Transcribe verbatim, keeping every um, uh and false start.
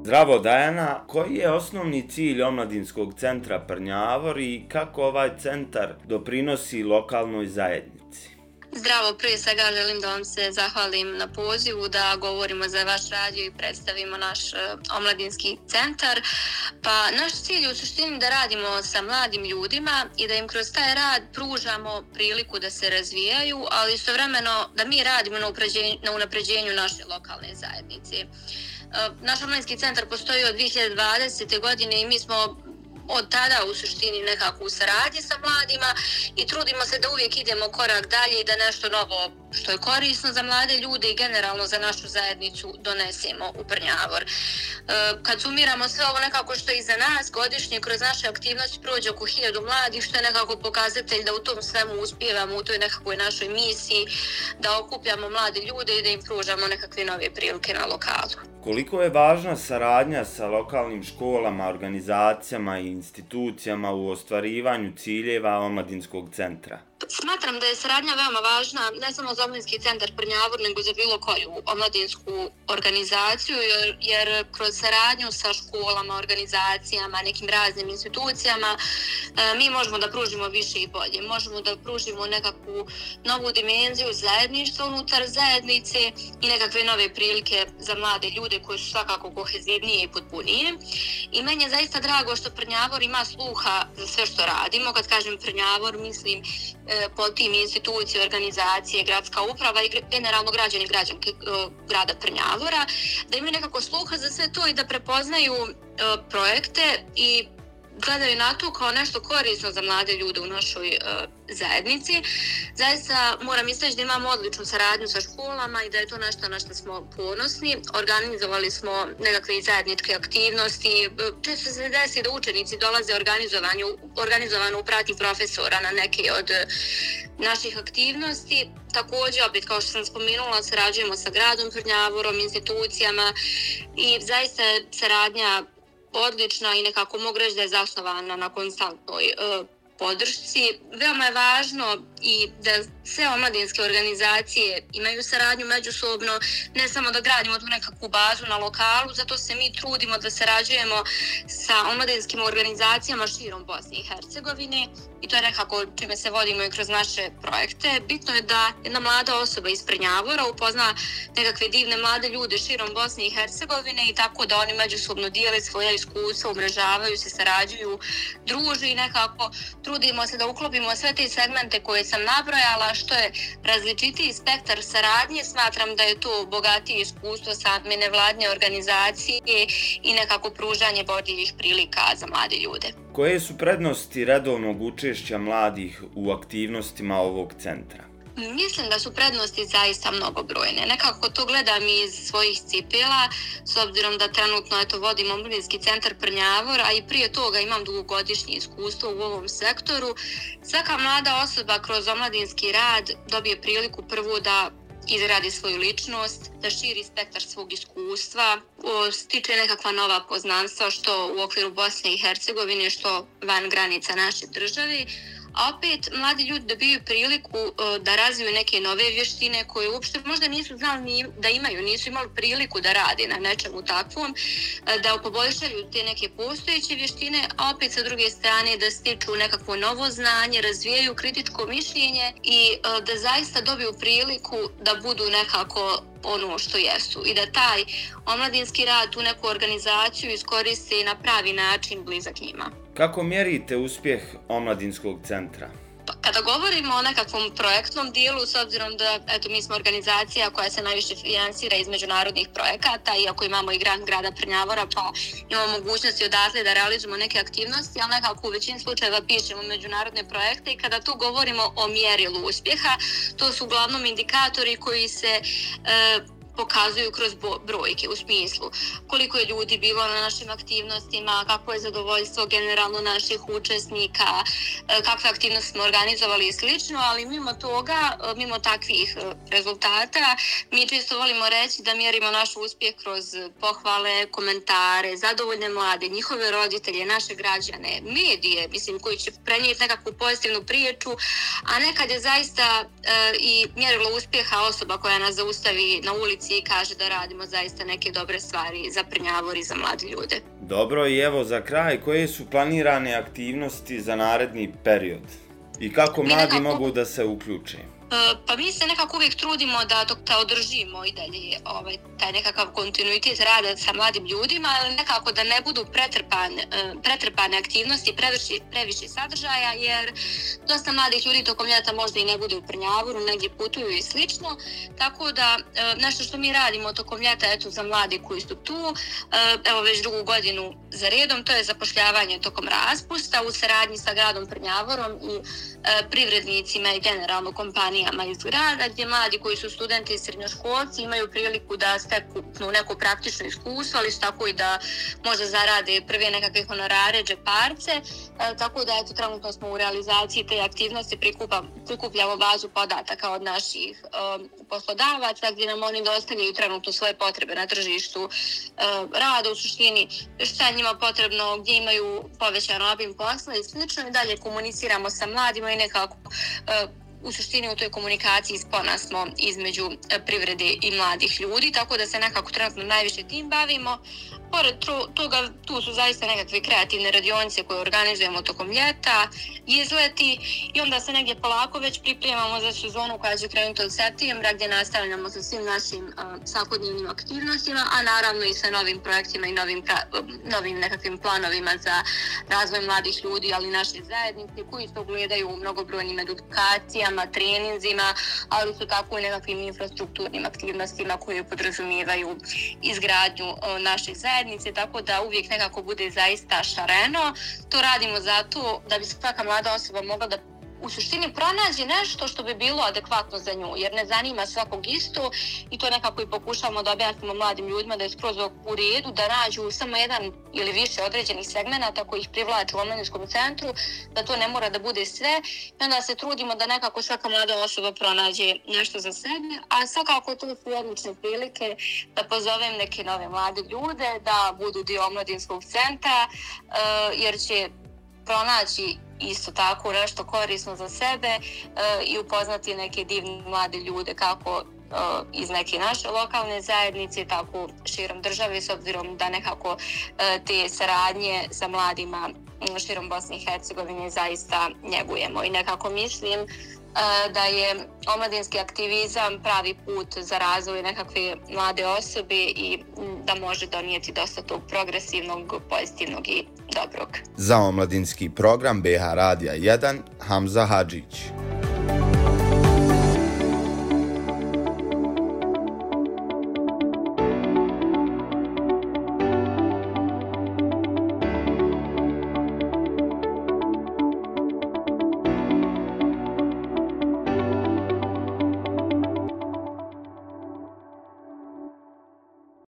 Zdravo Dajana, koji je osnovni cilj Omladinskog centra Prnjavor i kako ovaj centar doprinosi lokalnoj zajednici? Zdravo, prije svega želim da vam se zahvalim na pozivu da govorimo za vaš radio i predstavimo naš omladinski centar. Pa naš cilj je u suštini da radimo sa mladim ljudima i da im kroz taj rad pružamo priliku da se razvijaju, ali istovremeno da mi radimo na unapređenju, na unapređenju naše lokalne zajednice. Naš omladinski centar postoji od dvije hiljade dvadesete. godine i mi smo od tada u suštini nekako u saradnji sa mladima i trudimo se da uvijek idemo korak dalje i da nešto novo što je korisno za mlade ljude i generalno za našu zajednicu donesemo u Prnjavor. Kad sumiramo sve ovo nekako što je iza nas, godišnje kroz naše aktivnosti prođe oko hiljadu mladih, što je nekako pokazatelj da u tom svemu uspijevamo u toj nekakvoj našoj misiji, da okupljamo mlade ljude i da im pružamo nekakve nove prilike na lokalu. Koliko je važna saradnja sa lokalnim školama, organizacijama i institucijama u ostvarivanju ciljeva Omladinskog centra? Smatram da je saradnja veoma važna ne samo za Omladinski centar Prnjavor, nego za bilo koju omladinsku organizaciju, jer, jer kroz saradnju sa školama, organizacijama, nekim raznim institucijama e, mi možemo da pružimo više i bolje. Možemo da pružimo nekakvu novu dimenziju zajedništva unutar zajednice i nekakve nove prilike za mlade ljude koji su svakako kohezivnije i potpunije. I meni je zaista drago što Prnjavor ima sluha za sve što radimo. Kad kažem Prnjavor, mislim pod tim institucije, organizacije, gradska uprava i generalno građani i građanke grada Prnjavora, da imaju nekako sluha za sve to i da prepoznaju projekte i gledaju na to kao nešto korisno za mlade ljude u našoj uh, zajednici. Zaista moram istaći da imamo odličnu saradnju sa školama i da je to nešto na što smo ponosni. Organizovali smo nekakve zajedničke aktivnosti. Često se desi da učenici dolaze organizovano u pratnji profesora na neke od naših aktivnosti. Također, opet kao što sam spomenula, sarađujemo sa gradom Prnjavorom, institucijama i zaista je saradnja odlična i nekako mogu reći da je zasnovana na konstantnoj e, podršci. Veoma je važno i da sve omladinske organizacije imaju saradnju međusobno, ne samo da gradimo tu nekakvu bazu na lokalu, zato se mi trudimo da sarađujemo sa omladinskim organizacijama širom Bosne i Hercegovine i to je nekako čime se vodimo i kroz naše projekte. Bitno je da jedna mlada osoba iz Prnjavora upozna nekakve divne mlade ljude širom Bosne i Hercegovine i tako da oni međusobno dijele svoje iskustva, umrežavaju se, sarađuju, druže i nekako trudimo se da uklopimo sve te segmente koje sam nabrojala, što je različitiji spektar saradnje. Smatram da je to bogatije iskustvo same nevladne organizacije i nekako pružanje boljih prilika za mlade ljude. Koje su prednosti redovnog učešća mladih u aktivnostima ovog centra? Mislim da su prednosti zaista mnogobrojne. Nekako to gledam iz svojih cipela, s obzirom da trenutno eto, vodim Omladinski centar Prnjavor, a i prije toga imam dugogodišnje iskustvo u ovom sektoru. Svaka mlada osoba kroz omladinski rad dobije priliku prvo da izradi svoju ličnost, da širi spektar svog iskustva, stiče nekakva nova poznanstva što u okviru Bosne i Hercegovine, što van granica naše države. A opet mladi ljudi dobiju priliku uh, da razviju neke nove vještine koje uopšte možda nisu znali ni da imaju, nisu imali priliku da rade na nečemu takvom, uh, da poboljšaju te neke postojeće vještine, a opet sa druge strane da stiču nekakvo novo znanje, razvijaju kritičko mišljenje i uh, da zaista dobiju priliku da budu nekako ono što jesu i da taj omladinski rad, tu neku organizaciju iskoriste na pravi način blizak njima. Kako mjerite uspjeh Omladinskog centra? Kada govorimo o nekakvom projektnom dijelu, s obzirom da eto, mi smo organizacija koja se najviše finansira iz međunarodnih projekata, iako imamo i grant grada Prnjavora, pa imamo mogućnosti odatle da realizujemo neke aktivnosti, ali nekako u većini slučajeva pišemo međunarodne projekte i kada tu govorimo o mjerilu uspjeha, to su uglavnom indikatori koji se e, pokazuju kroz brojke u smislu koliko je ljudi bilo na našim aktivnostima, kako je zadovoljstvo generalno naših učesnika, kakve aktivnosti smo organizovali i slično, ali mimo toga, mimo takvih rezultata, mi često volimo reći da mjerimo naš uspjeh kroz pohvale, komentare, zadovoljne mlade, njihove roditelje, naše građane, medije, mislim, koji će prenijeti nekakvu pozitivnu priču, a nekad je zaista e, i mjerilo uspjeha osoba koja nas zaustavi na ulici agenciji kaže da radimo zaista neke dobre stvari za Prnjavor i za mlade ljude. Dobro, i evo za kraj, koje su planirane aktivnosti za naredni period i kako mladi nekako mogu da se uključe? Pa mi se nekako uvijek trudimo da dok da održimo i dalje ovaj, taj nekakav kontinuitet rada sa mladim ljudima, ali nekako da ne budu pretrpane, pretrpane aktivnosti, previše, previše sadržaja, jer dosta mladih ljudi tokom ljeta možda i ne bude u Prnjavoru, negdje putuju i slično, tako da nešto što mi radimo tokom ljeta, eto za mladi koji su tu, evo već drugu godinu za redom, to je zapošljavanje tokom raspusta u saradnji sa gradom Prnjavorom i privrednicima i generalno kompanijama iz grada, gdje mladi koji su studenti i srednjoškolci imaju priliku da steknu neko praktično iskustvo, ali tako i da možda zarade prve nekakve honorare, džeparce, e, tako da eto, trenutno smo u realizaciji te aktivnosti, prikupa, prikupljamo bazu podataka od naših e, poslodavaca, gdje nam oni dostavljaju trenutno svoje potrebe na tržištu e, rada, u suštini šta je njima potrebno, gdje imaju povećan obim posla i slično, i dalje komuniciramo sa mladima i nekako e, u suštini u toj komunikaciji spona smo između privrede i mladih ljudi, tako da se nekako trenutno najviše tim bavimo. Pored toga, tu su zaista nekakve kreativne radionice koje organizujemo tokom ljeta, izleti, i onda se negdje polako već pripremamo za sezonu koja će krenuti od septembra, gdje nastavljamo sa svim našim uh, svakodnevnim aktivnostima, a naravno i sa novim projektima i novim, pra, novim nekakvim planovima za razvoj mladih ljudi, ali naše zajednice koji se ogledaju mnogobrojnim edukacijama, treninzima, ali su tako i nekakvim infrastrukturnim aktivnostima koje podrazumijevaju izgradnju uh, naših zajednice. Zajednice, tako da uvijek nekako bude zaista šareno. To radimo zato da bi svaka mlada osoba mogla da u suštini pronađe nešto što bi bilo adekvatno za nju, jer ne zanima svakog isto, i to nekako i pokušavamo da objasnimo mladim ljudima da je skroz u redu da nađu samo jedan ili više određenih segmenata koji ih privlače u omladinskom centru, da to ne mora da bude sve, i onda se trudimo da nekako svaka mlada osoba pronađe nešto za sebe, a svakako to su odlične prilike da pozovem neke nove mlade ljude da budu dio omladinskog centra, jer će pronaći isto tako nešto korisno za sebe e, i upoznati neke divne mlade ljude kako e, iz neke naše lokalne zajednice, tako širom države, s obzirom da nekako e, te saradnje sa mladima širom Bosne i Hercegovine zaista njegujemo, i nekako mislim e, da je omladinski aktivizam pravi put za razvoj nekakve mlade osobe i da može donijeti dosta tog progresivnog, pozitivnog i dobrog. Za omladinski program B H Radija jedan, Hamza Hadžić.